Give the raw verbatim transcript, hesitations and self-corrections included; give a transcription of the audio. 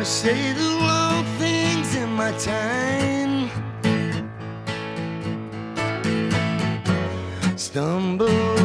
I say the wrong things in my time. Stumble